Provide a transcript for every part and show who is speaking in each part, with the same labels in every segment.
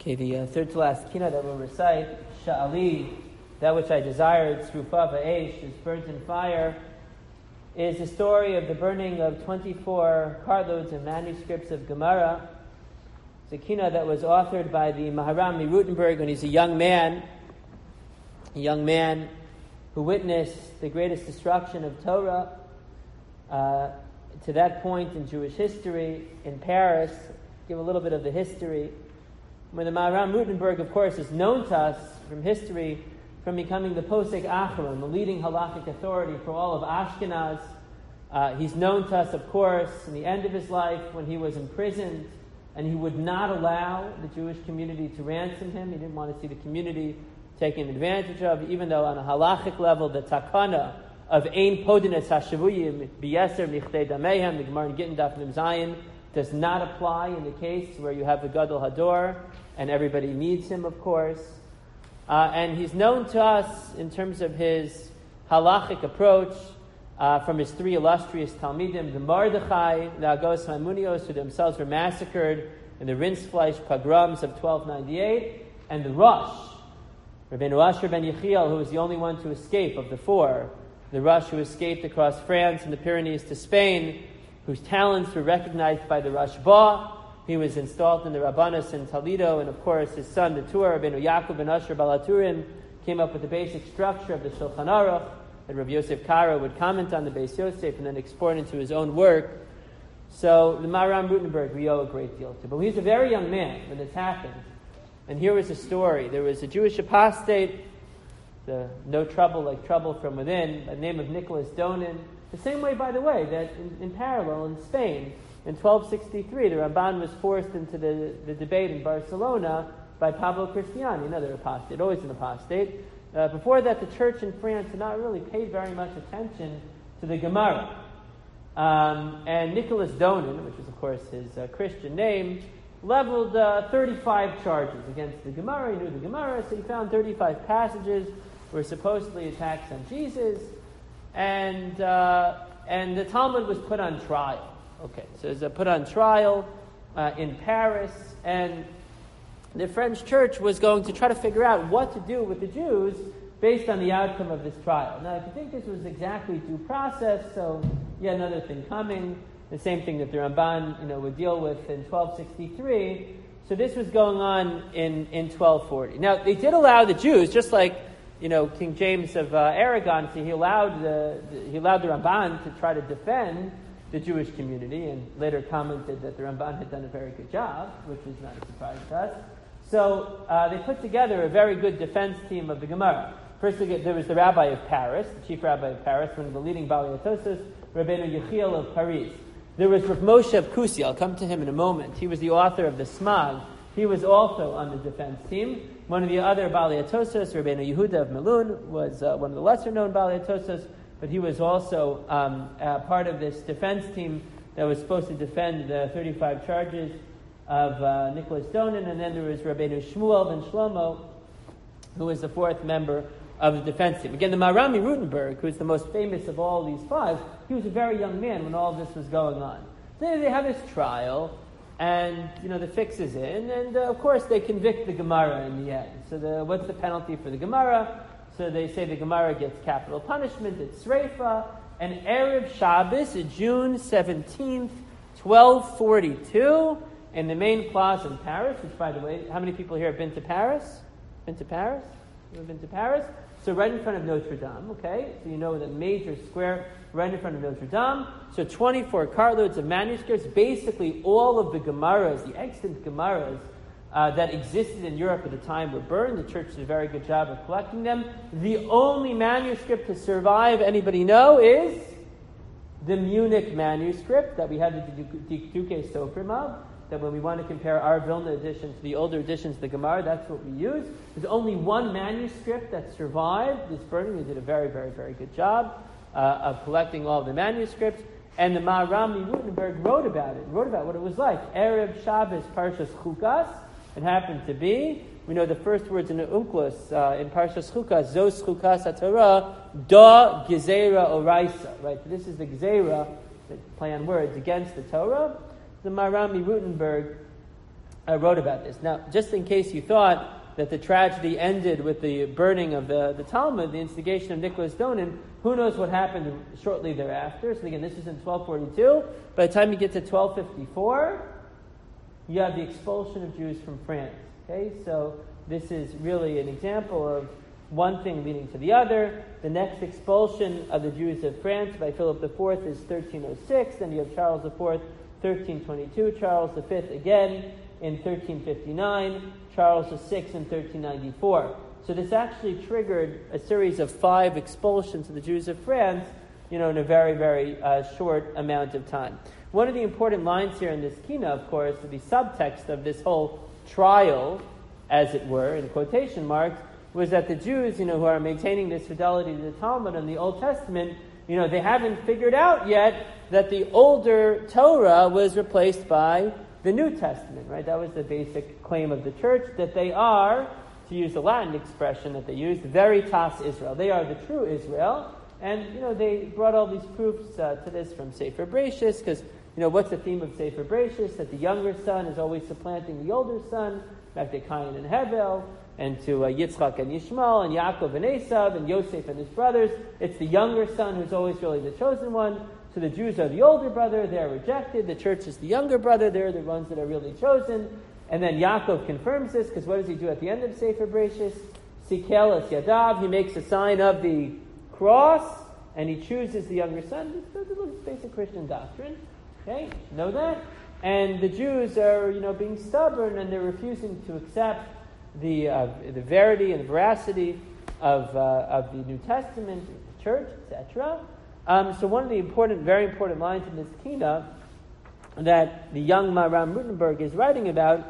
Speaker 1: Okay, the third to last kina that we'll recite, Sha'ali, that which I desired, Srufa Va'esh, is burnt in fire, is the story of the burning of 24 cartloads of manuscripts of Gemara. It's a kina that was authored by the Maharam Rutenberg when he's a young man who witnessed the greatest destruction of Torah to that point in Jewish history in Paris. Give a little bit of the history. When the Maharam Rutenberg, of course, is known to us from history from becoming the Posek Acharon, the leading halachic authority for all of Ashkenaz. He's known to us, of course, in the end of his life when he was imprisoned and he would not allow the Jewish community to ransom him. He didn't want to see the community taken advantage of, even though on a halachic level, the takana of Ein Podines HaShavuyim B'Yeser Nichdei Damehem, the Gemara in Gittin Daf Mem Zayin, does not apply in the case where you have the Gadol Hador, and everybody needs him, of course. And he's known to us in terms of his halachic approach from his three illustrious Talmidim, the Mordechai, the Agos Maimonios, who themselves were massacred in the Rindsfleisch pogroms of 1298, and the Rosh, Rabbeinu Asher ben Yechiel, who was the only one to escape of the four, the Rosh who escaped across France and the Pyrenees to Spain, whose talents were recognized by the Rashba. He was installed in the Rabbanos in Toledo, and of course his son, the Tur, Rabbeinu Yaakov ben Asher Balaturin, came up with the basic structure of the Shulchan Aruch, that Rav Yosef Karo would comment on the Beis Yosef and then export into his own work. So the Maharam Rutenberg we owe a great deal to. But he was a very young man when this happened. And here was a story. There was a Jewish apostate, no trouble like trouble from within, by the name of Nicholas Donin. The same way, by the way, that in parallel in Spain, in 1263, the Ramban was forced into the debate in Barcelona by Pablo Cristiani, another apostate, always an apostate. Before that, the church in France had not really paid very much attention to the Gemara. And Nicholas Donin, which is, of course, his Christian name, leveled 35 charges against the Gemara. He knew the Gemara, so he found 35 passages were supposedly attacks on Jesus, and the Talmud was put on trial. Okay, so it was put on trial in Paris, and the French church was going to try to figure out what to do with the Jews based on the outcome of this trial. Now, if you think this was exactly due process, so yet another thing coming, the same thing that the Ramban would deal with in 1263. So this was going on in 1240. Now, they did allow the Jews, just like King James of Aragon, so he allowed the Ramban to try to defend the Jewish community, and later commented that the Ramban had done a very good job, which is not a surprise to us. So they put together a very good defense team of the Gemara. First, there was the rabbi of Paris, the chief rabbi of Paris, one of the leading Balei Tosos, Rabbeinu Yechiel of Paris. There was Rav Moshe of Kusi. I'll come to him in a moment. He was the author of the Smag. He was also on the defense team. One of the other Balei Tosos, Rabbeinu Yehuda of Melun, was one of the lesser-known Balei Tosos, but he was also part of this defense team that was supposed to defend the 35 charges of Nicholas Donin. And then there was Rabbeinu Shmuel ben Shlomo, who was the fourth member of the defense team. Again, the Maharam Rutenberg, who is the most famous of all these five, he was a very young man when all this was going on. Then they have this trial, and the fix is in, and of course they convict the Gemara in the end. So what's the penalty for the Gemara? So they say the Gemara gets capital punishment, it's Sreifa, and Erev Shabbos, June 17th, 1242, in the main plaza in Paris, which, by the way, how many people here have been to Paris? Been to Paris? You ever been to Paris? So right in front of Notre Dame, okay? So you know the major square right in front of Notre Dame. So 24 cartloads of manuscripts, basically all of the Gemaras, the extant Gemaras that existed in Europe at the time were burned. The church did a very good job of collecting them. The only manuscript to survive, anybody know, is the Munich manuscript that we have the Duke Sofrim of, that when we want to compare our Vilna edition to the older editions of the Gemara, that's what we use. There's only one manuscript that survived this burning. They did a very, very, very good job of collecting all of the manuscripts. And the Maharam Rutenberg wrote about what it was like. Erev Shabbos Parshas Chukas. It happened to be, we know the first words in the Unklos, in Parshas Chukas, Zos Chukas HaTorah, Da Gezerah Oraisa. Right, so this is the Gezerah, the play on words, against the Torah. The Maharam Rutenberg wrote about this. Now, just in case you thought that the tragedy ended with the burning of the Talmud, the instigation of Nicholas Donin, who knows what happened shortly thereafter. So again, this is in 1242. By the time you get to 1254, you have the expulsion of Jews from France. Okay, so this is really an example of one thing leading to the other. The next expulsion of the Jews of France by Philip IV is 1306. Then you have Charles IV, 1322. Charles V again in 1359. Charles VI in 1394. So this actually triggered a series of 5 expulsions of the Jews of France, in a very, very short amount of time. One of the important lines here in this Kina, of course, the subtext of this whole trial, as it were, in quotation marks, was that the Jews, who are maintaining this fidelity to the Talmud and the Old Testament, they haven't figured out yet that the older Torah was replaced by the New Testament, right? That was the basic claim of the church, that they are, to use the Latin expression that they used, veritas Israel. They are the true Israel. And, they brought all these proofs to this from Sefer Bereshis, because, what's the theme of Sefer Bereshis? That the younger son is always supplanting the older son, back to Cain and Hevel, and to Yitzchak and Yishmael, and Yaakov and Esav, and Yosef and his brothers. It's the younger son who's always really the chosen one. So the Jews are the older brother, they're rejected. The church is the younger brother, they're the ones that are really chosen. And then Yaakov confirms this, because what does he do at the end of Sefer Bereshis? Sikel es Yadav, he makes a sign of the cross, and he chooses the younger son. This is a basic Christian doctrine. Okay, know that? And the Jews are, being stubborn, and they're refusing to accept the verity and veracity of the New Testament, the church, etc. So one of the very important lines in this Kina that the young Maharam Rutenberg is writing about,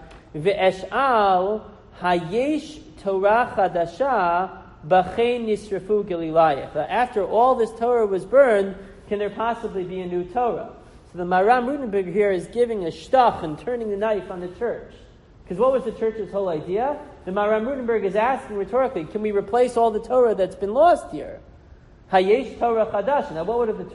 Speaker 1: Ve'esh'al hayesh Torah chadasha b'chein nisrafu Galilayach. After all this Torah was burned, can there possibly be a new Torah? So the Maharam Rutenberg here is giving a shtach and turning the knife on the church. Because what was the church's whole idea? The Maharam Rutenberg is asking rhetorically, can we replace all the Torah that's been lost here? Hayesh Torah chadash. Now what would the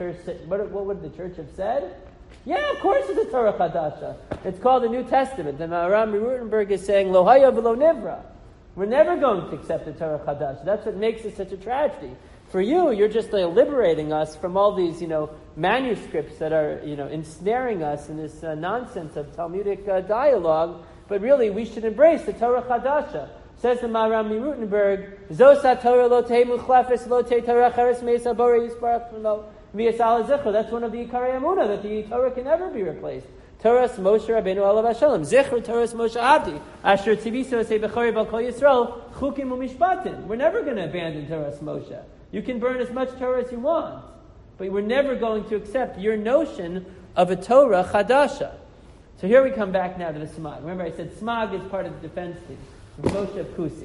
Speaker 1: church have said? Yeah, of course it's a Torah chadasha. It's called the New Testament. The Maharam Rutenberg is saying, Lo haya v'lo nivra. We're never going to accept the Torah chadash. That's what makes it such a tragedy. For you, you're just liberating us from all these, manuscripts that are, ensnaring us in this nonsense of Talmudic dialogue. But really, we should embrace the Torah chadasha. Says the Maharam Rutenberg, Zosa Torah lo te muchlefes lo te Torah cheres meisa borei yisparach lo v'yasal zichro. That's one of the Ikarei Emunah, that the Torah can never be replaced. Torahs Moshe Rabbeinu Alav Hashalom. Zichro Torahs Moshe Ati. Asher tziviso se b'chori b'al kol Yisrael chukim u'mishpatim. We're never going to abandon Torahs Moshe. You can burn as much Torah as you want, but we're never going to accept your notion of a Torah chadasha. So here we come back now to the Smag. Remember I said Smag is part of the defense team. Moshe Kusi.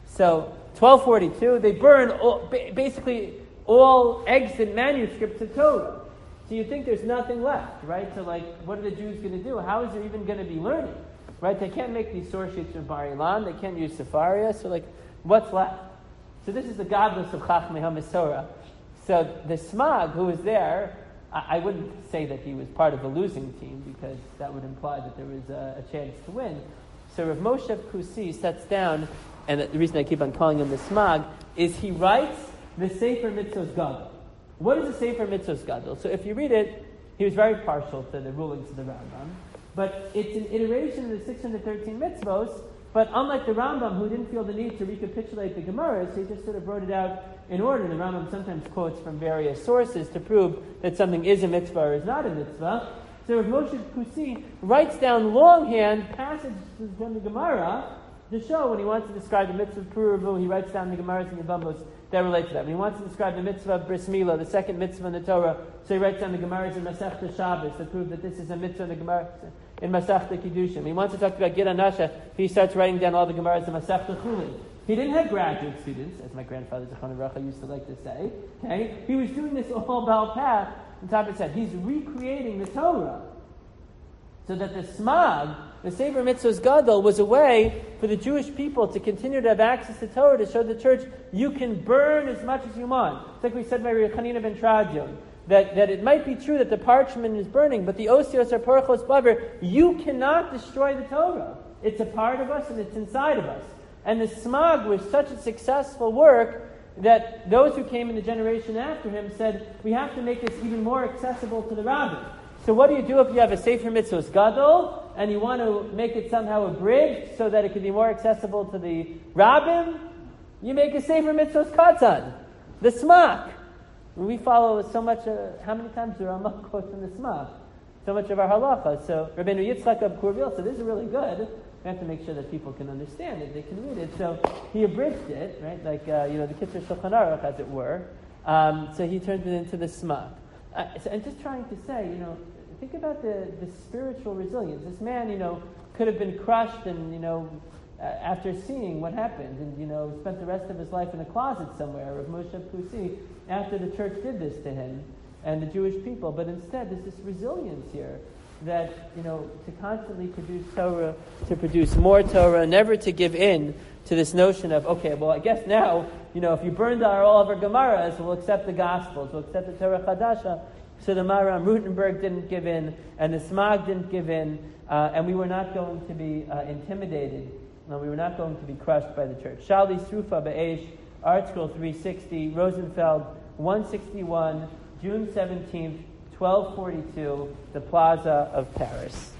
Speaker 1: So 1242, they burn basically all extant manuscripts of Torah. So you think there's nothing left, right? So what are the Jews going to do? How is there even going to be learning? Right? They can't make these source sheets from Bar Ilan. They can't use Sefaria. So what's left? So this is the godless of Chachmei HaMasorah. So the Smag, who was there, I wouldn't say that he was part of the losing team, because that would imply that there was a chance to win. So Rav Moshe Kusi sets down, and the reason I keep on calling him the Smag, is he writes the Sefer Mitzvos Gadol. What is the Sefer Mitzvos Gadol? So if you read it, he was very partial to the rulings of the Rambam, but it's an iteration of the 613 mitzvos, but unlike the Rambam, who didn't feel the need to recapitulate the Gemaras, he just sort of wrote it out in order. The Rambam sometimes quotes from various sources to prove that something is a mitzvah or is not a mitzvah. So Rav Moshe Kusi writes down longhand passages from the Gemara to show when he wants to describe the mitzvah of Puruvu, he writes down the Gemaras and Yevamos that relate to that. When he wants to describe the mitzvah of Bris Milah, the second mitzvah in the Torah, so he writes down the Gemaras in Masechta Shabbos that prove that this is a mitzvah in the Gemara in Masechta Kiddushin. When he wants to talk about Gid Anasha, he starts writing down all the Gemaras in Masechta Chulin. He didn't have graduate students, as my grandfather Zechron Racha used to like to say. Okay, he was doing this all Baal Peh. On top of that, he's recreating the Torah, so that the Smag, the Sefer Mitzvos Gadol, was a way for the Jewish people to continue to have access to Torah, to show the church you can burn as much as you want. It's like we said by Reb Chanina ben Tradion, that it might be true that the parchment is burning, but the osios are porchos baver. You cannot destroy the Torah. It's a part of us and it's inside of us. And the smag was such a successful work that those who came in the generation after him said, we have to make this even more accessible to the rabbis. So what do you do if you have a Sefer Mitzvos Gadol and you want to make it somehow abridged so that it can be more accessible to the rabbim? You make a Sefer Mitzvos Katan, the Smach. We follow so much, how many times do Rambam quotes from the Smach? So much of our halacha. So Rabbeinu Yitzchak of Kurvil said, this is really good. We have to make sure that people can understand it, they can read it. So he abridged it, right? Like, the Kitzur Shulchan Aruch, as it were. So he turned it into the Smach. So I'm just trying to say, think about the spiritual resilience. This man, could have been crushed and, after seeing what happened and, spent the rest of his life in a closet somewhere, of Moshe Pusi, after the church did this to him and the Jewish people. But instead, there's this resilience here that, to constantly produce Torah, to produce more Torah, never to give in to this notion of, okay, well, I guess now, if you burned all of our Gemaras, we'll accept the Gospels, we'll accept the Torah Chadasha. So the Maharam Rutenberg didn't give in, and the Smag didn't give in, and we were not going to be intimidated. No, we were not going to be crushed by the church. Shali Srufa Be'esh, Art Scroll 360, Rosenfeld 161, June 17th, 1242, the Plaza of Paris.